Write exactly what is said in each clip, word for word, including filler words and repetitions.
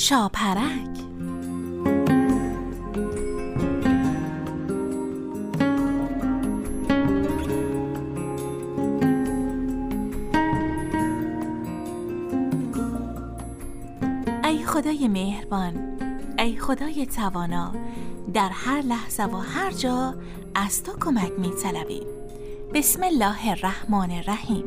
شاپرک. ای خدای مهربان، ای خدای توانا، در هر لحظه و هر جا از تو کمک می طلبیم. بسم الله الرحمن الرحیم.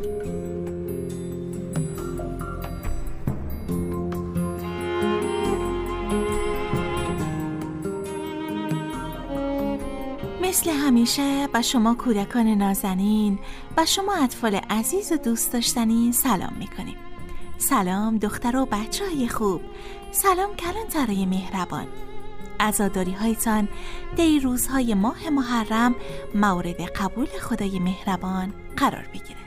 مثل همیشه به شما کودکان نازنین و شما اطفال عزیز و دوست داشتنی سلام میکنیم. سلام دختر و بچه های خوب، سلام کلانترهای مهربان. عزاداری هایتان در روزهای ماه محرم مورد قبول خدای مهربان قرار بگیره.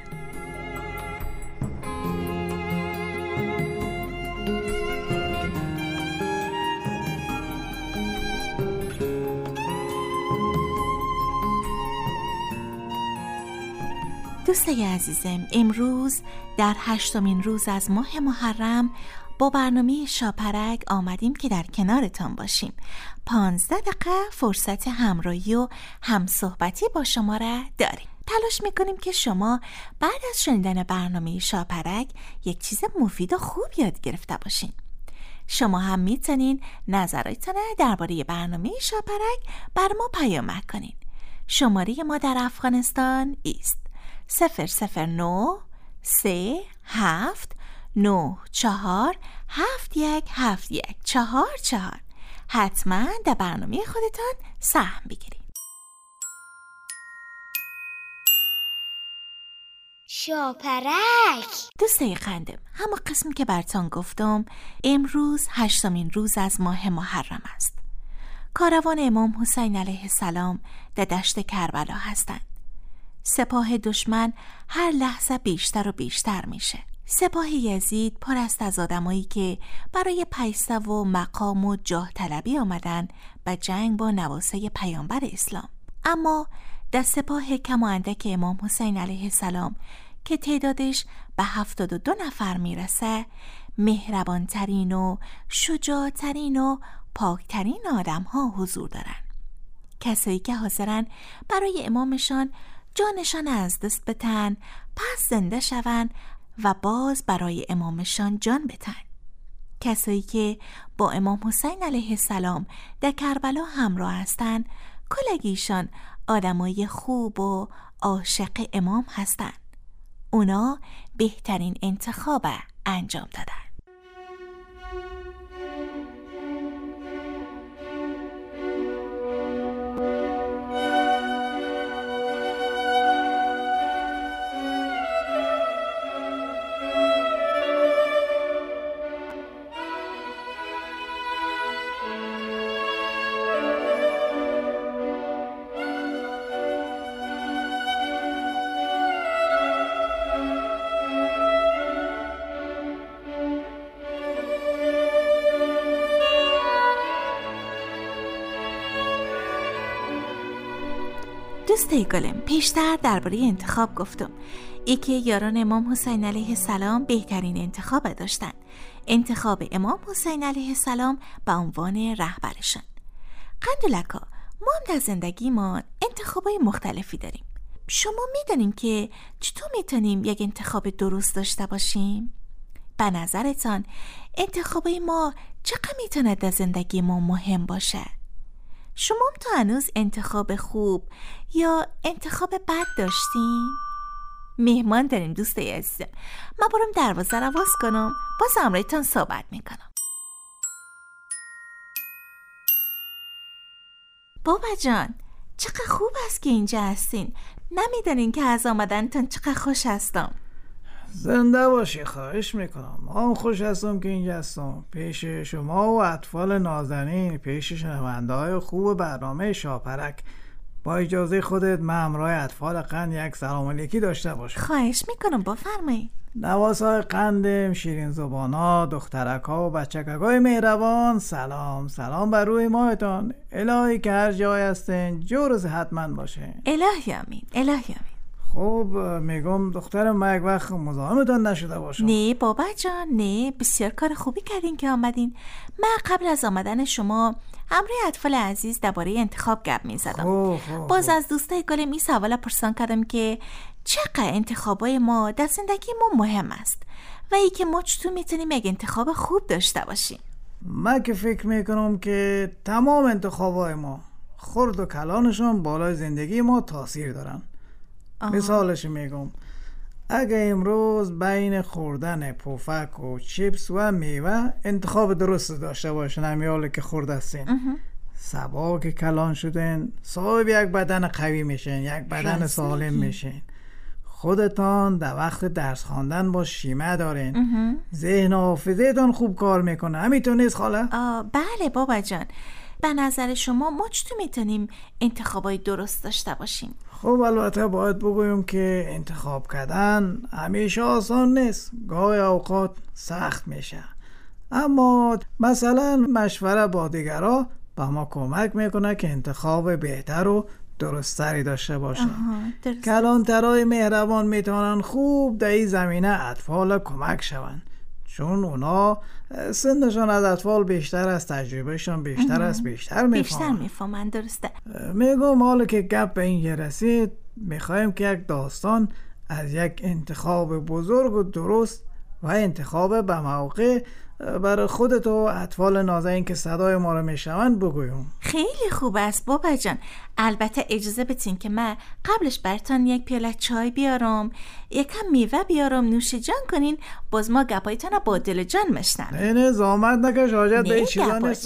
دوستای عزیزم، امروز در هشتمین روز از ماه محرم با برنامه شاپرک آمدیم که در کنارتان باشیم. پانزده دقیقه فرصت همراهی و همصحبتی با شما را داریم. تلاش میکنیم که شما بعد از شنیدن برنامه شاپرک یک چیز مفید و خوب یاد گرفته باشین. شما هم میتونین نظراتتون درباره برنامه شاپرک بر ما پیام کنین. شماره ما در افغانستان است صفر صفر نه سه هفت نه چهار هفت یک هفت یک چهار چهار. حتما در برنامه خودتان سهم بگیرید. شاپرک. دوستای قندم، همون قسمی که براتون گفتم، امروز هشتمین روز از ماه محرم است. کاروان امام حسین علیه السلام در دشت کربلا هستند. سپاه دشمن هر لحظه بیشتر و بیشتر میشه. سپاه یزید پر است از آدمایی که برای پیسته و مقام و جاه طلبی آمدن به جنگ با نواسه پیامبر اسلام. اما در سپاه کم و اندک امام حسین علیه السلام که تعدادش به هفتاد و دو نفر میرسه، مهربانترین و شجاعترین و پاکترین آدم ها حضور دارن. کسایی که حاضرن برای امامشان جانشان از دست بتن، پس زنده شون و باز برای امامشان جان بتن. کسایی که با امام حسین علیه السلام در کربلا همراه هستند، کلگیشان آدمای خوب و عاشق امام هستند. اونا بهترین انتخاب انجام دادن. دوستای گلم، پیشتر درباره انتخاب گفتم. ای که یاران امام حسین علیه السلام بهترین انتخاب داشتن، انتخاب امام حسین علیه السلام به عنوان رهبرشان. قندولکا، ما هم در زندگی ما انتخابای مختلفی داریم. شما میدونین که چطور میتونیم یک انتخاب درست داشته باشیم؟ به نظرتان انتخابای ما چقدر میتونه در زندگی ما مهم باشه؟ شما هم تا هنوز انتخاب خوب یا انتخاب بد داشتین؟ مهمان داریم دوستای عزیزم. من برم دروازه رو باز کنم، باز امرایتان صحبت میکنم. بابا جان، چقدر خوب است که اینجا هستین. نمیدونین که از آمدنتان چقدر خوش هستم. زنده باشی، خواهش میکنم. من خوش هستم که اینجا هستم پیش شما و اطفال نازنین، پیش شنونده های خوب برنامه شاپرک. با اجازه خودت من همراه اطفال قند یک سلام علیکی داشته باشم. خواهش میکنم، بفرمایید. نواسای قندم، شیرین زبانا، دخترکا و بچککای مهربان، سلام سلام بر روی ماهتان. الهی که هر جای هستین جور و صحتمند باشه. الهی آمین، الهی آمین. خب میگم دخترم ما یک وقت مزاحمتان نشده باشم. نه بابا جان، نه، بسیار کار خوبی کردین که آمدین. من قبل از آمدن شما همراه اطفال عزیز درباره انتخاب گپ می‌زدم. خوب خوب باز از دوستای گلم این سوال پرسان کردم که چقدر انتخابای ما در زندگی ما مهم است و ای که ما چطور میتونیم یک انتخاب خوب داشته باشیم. من که فکر میکنم که تمام انتخابای ما خرد و کلانشون بالای زندگی ما تاثیر دارن. آه. مثالش میگم، اگه امروز بین خوردن پفک و چیپس و میوه انتخاب درست داشته باشن، همیاله که خورد هستین، صبا که کلان شدن صاحب یک بدن قوی میشن، یک بدن سالم میشن. خودتان در وقت درس خواندن با شیمه دارین، ذهن و حافظه‌تان خوب کار میکنه. همینطور نیست خاله؟ بله بابا جان. به نظر شما ما چطور میتونیم انتخابای درست داشته باشیم؟ خب البته باید بگویم که انتخاب کردن همیشه آسان نیست، گاهی اوقات سخت میشه، اما مثلا مشوره با دیگرها با ما کمک میکنه که انتخاب بهتر و درستری داشته باشه. کلانترهای مهربان میتونن خوب در این زمینه اطفال کمک شون، چون اونا سنشان از اطفال بیشتر است، تجربهشان بیشتر است، بیشتر میفهمن. بیشتر میفهمن، درسته. میگم حالا که گپ به این رسید، میخوایم که یک داستان از یک انتخاب بزرگ و درست و انتخاب به موقع برای خودت و اطفال نازنین که صدای ما رو میشنون بگویم. خیلی خوب است بابا جان. البته اجازه بدین که من قبلش براتون یک پیاله چای بیارم، یکم میوه بیارم نوش جان کنین، باز ما گپایتون با دل جان میشنویم. نه نه زحمت نکش، حاجت به این چیزا نیست.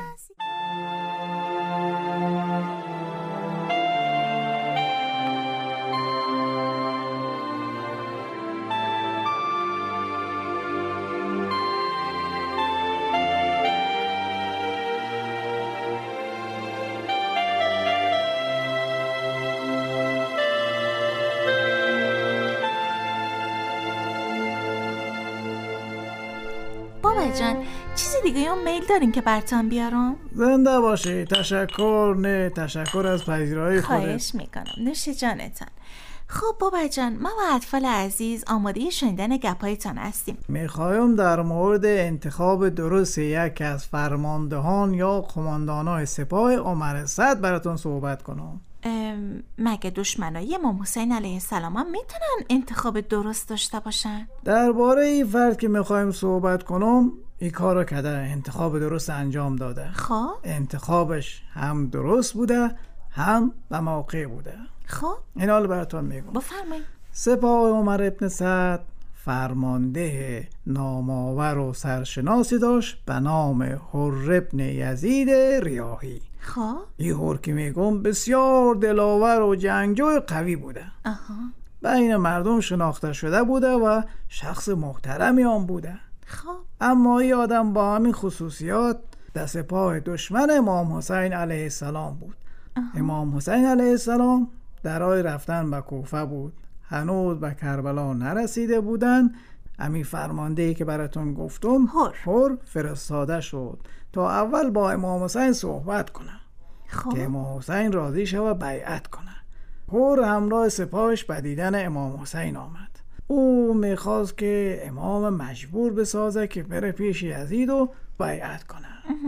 بابا جان چیزی دیگه هم میل دارین که براتون بیارم؟ زنده باشی. تشکر. نه تشکر از پذیرایی خودت. خواهش میکنم، نوش جانتان. خب بابا جان، ما و اطفال عزیز آماده شنیدن گپایتان هستیم. میخوایم در مورد انتخاب درست یک از فرماندهان یا قماندانای سپاه امر صد براتون صحبت کنم. مگه دشمنای امام حسین علیه السلام هم میتونن انتخاب درست داشته باشن؟ درباره این فرد که میخوایم صحبت کنم، این کار رو کرده، انتخاب درست انجام داده. خب انتخابش هم درست بوده هم به موقع بوده. خب این حال براتون میگم. بفرمایید. سپاه عمر ابن سعد فرمانده نامآور و سرشناسی داشت به نام حر ابن یزید ریاحی. خب این حر که میگم بسیار دلاور و جنگجوی قوی بوده. آها. بین مردم شناخته شده بوده و شخص محترمی هم بوده. خب اما این آدم با همین خصوصیات در سپاه دشمن امام حسین علیه السلام بود. آها. امام حسین علیه السلام در راه رفتن به کوفه بود، هنوز به کربلا نرسیده بودن. همین فرماندهی که براتون گفتم حر فرستاده شد تا اول با امام حسین صحبت کنه. خب. که امام حسین راضی شه و بیعت کنه. حر همراه سپاهش به دیدن امام حسین آمد. او میخواست که امام مجبور بسازه که بره پیش یزید و بیعت کنه.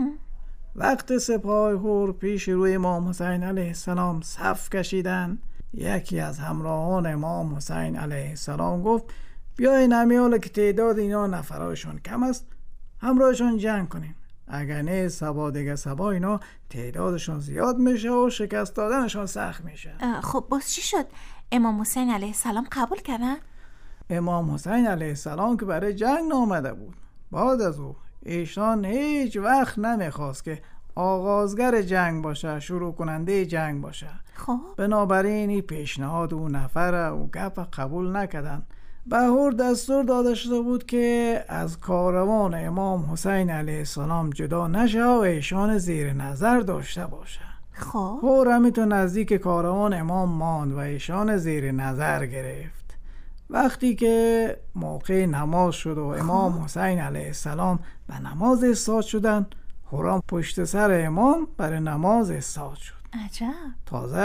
وقت سپاه حر پیش روی امام حسین علیه السلام صف کشیدن، یکی از همراهان امام حسین علیه السلام گفت بیاین همیاله که تعداد اینا نفرایشون کم است همراهشون جنگ کنیم، اگر نه سبا دیگه سبا اینا تعدادشون زیاد میشه و شکست دادنشون سخت میشه. خب باز چی شد؟ امام حسین علیه السلام قبول کردن؟ امام حسین علیه السلام که برای جنگ نامده بود. بعد از او ایشان هیچ وقت نمیخواست که آغازگر جنگ باشه، شروع کننده جنگ باشه. خب بنابراین این پیشنهاد او نفر او گپ قبول نکردن. به حر دستور داده شده بود که از کاروان امام حسین علیه السلام جدا نشه و ایشان زیر نظر داشته باشه. خب حر همیتون نزدیک کاروان امام ماند و ایشان زیر نظر گرفت. وقتی که موقع نماز شد و امام حسین علیه السلام به نماز استاد شدن، حرام پشت سر امام برای نماز استاد شد. عجب. تازه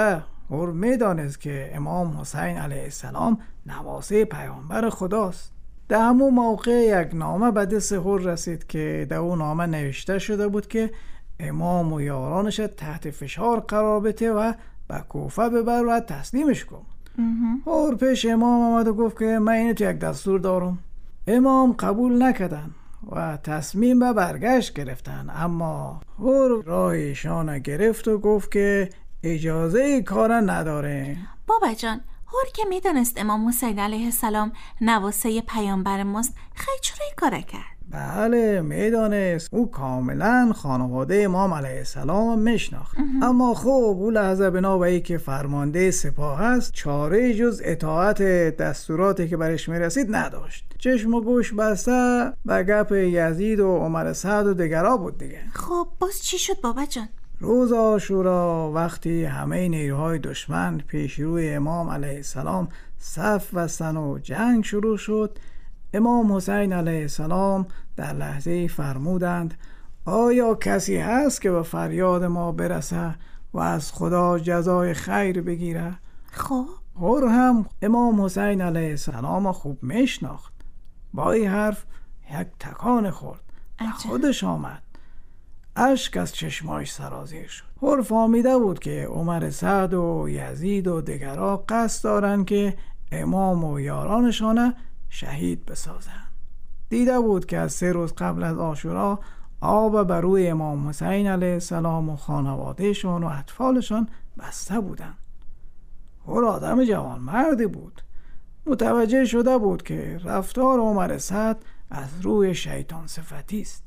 هر میدانست که امام حسین علیه السلام نواسه پیامبر خداست. در همون موقع یک نامه به دست هر رسید که در اون نامه نوشته شده بود که امام و یارانش تحت فشار قرار بده و به کوفه ببر و تسلیمش کن. هر پیش امام آمد و گفت که من اینو تو یک دستور دارم. امام قبول نکردن و تصمیم به برگشت گرفتن، اما هر راهشان گرفت و گفت که اجازه کار نداره. بابا جان، هر که میدونست امام حسین علیه السلام نواسه پیامبر ماست، خیلی چرا این کار کرد؟ بله میدانست، او کاملا خانواده امام علیه السلام میشناخت، اما خب او لحظه بنا به اینکه فرمانده سپاه است چاره جز اطاعت دستوراتی که برش میرسید نداشت. چشم و گوش بسته به گپ یزید و عمر سعد و دیگرا بود دیگه. خب باز چی شد بابا جان؟ روز عاشورا وقتی همه نیروهای دشمن پیش روی امام علیه السلام صف بستن و جنگ شروع شد، امام حسین علیه السلام در لحظه فرمودند آیا کسی هست که به فریاد ما برسه و از خدا جزای خیر بگیره؟ خب هر هم امام حسین علیه السلام خوب میشناخت. با این حرف یک تکان خورد و خودش آمد. اشک از چشمایش سرازیر شد. هر فهمیده بود که عمر سعد و یزید و دیگرها قصد دارن که امام و یارانشان شهید بسازن. دیده بود که از سه روز قبل از عاشورا آب بر روی امام حسین علیه السلام و خانوادهشان و اطفالشان بسته بودن. هر آدم جوان مردی بود. متوجه شده بود که رفتار عمر سعد از روی شیطان صفتی است.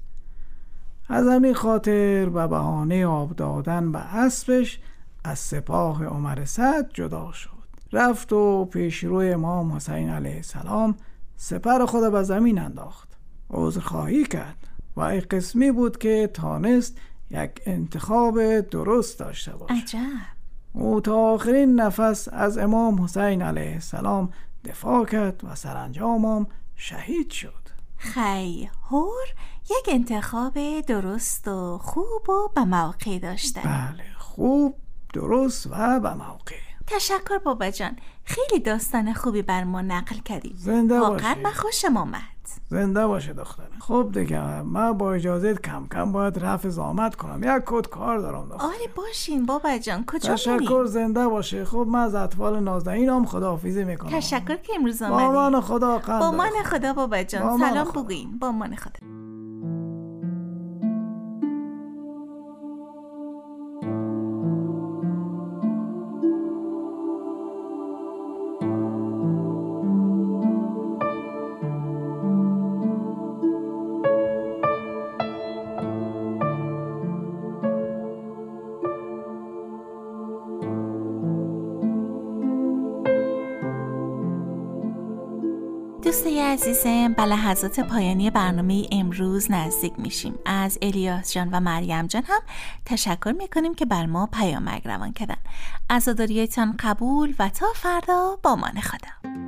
از همین خاطر به بهانه آب دادن به اسبش از سپاه عمر سعد جدا شد. رفت و پیش روی امام حسین علیه السلام سپر خود به زمین انداخت. عذرخواهی کرد و این قسمی بود که تانست یک انتخاب درست داشته باشد. عجب. او تا آخرین نفس از امام حسین علیه السلام دفاع کرد و سرانجام شهید شد. خی، هر یک انتخاب درست و خوب و به موقع داشته. بله، خوب، درست و به موقع. تشکر بابا جان، خیلی داستان خوبی بر ما نقل کردی. زنده باشی. واقعا من خوشم آمد. زنده باشه دخترم. خب دیگه من با اجازت کم کم باید رفع زحمت کنم، یک کد کار دارم دخترم. آره باشین بابا جان، کجا میری؟ تشکر، زنده باشه. خب من از اطفال نازنینم خداحافظی میکنم. تشکر که امروز آمدی. با مان خدا قند. با مان خدا بابا جان، سلام بگوین. با مان خدا. دوستای عزیزم، به لحظات پایانی برنامه امروز نزدیک میشیم. از الیاس جان و مریم جان هم تشکر میکنیم که بر ما پیامک روان کردن. عزاداریتان قبول و تا فردا با مان خدا.